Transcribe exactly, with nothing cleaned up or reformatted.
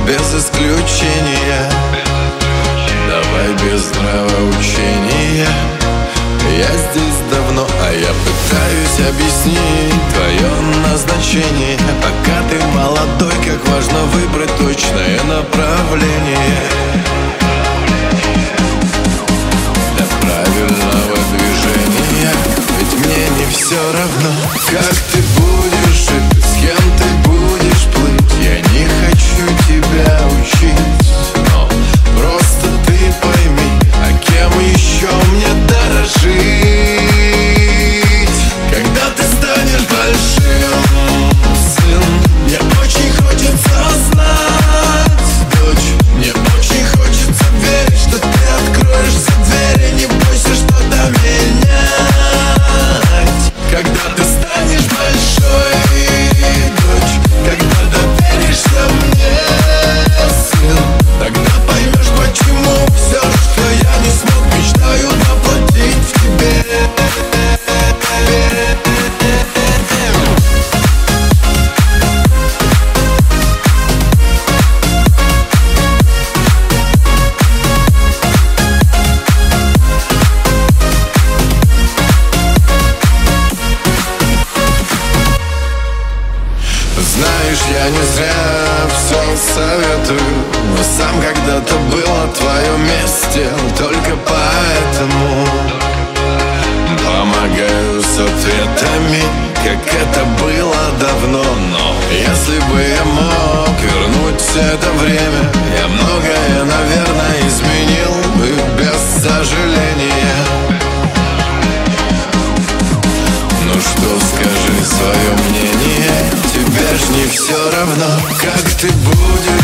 без исключения. Давай без нравоучения. Я здесь давно, а я пытаюсь объяснить твое назначение. Пока ты молодой, как важно выбрать точное направление для правильного движения. Ведь мне не все равно, как ты будешь жить, с кем ты будешь плыть. Я не хочу тебя учить, но просто ты пойми, а кем еще мне дорожить, когда ты станешь большим, сын. Мне очень хочется знать, дочь. Мне очень хочется верить, что ты откроешь все двери. Не бойся что-то менять, когда ты станешь большой, дочь. Когда доверишься мне, сын, тогда поймешь, почему все, что я не смог, мечтаю воплотить в тебе. Знаешь, я не зря все советую, но сам когда-то был на твоем месте. Только поэтому помогаю с ответами, как это было давно. Но если бы я мог вернуть это время, я многое, наверное, изменил бы без сожаления. Ну что, скажи свое мнение. Тебе ж не все равно, как ты будешь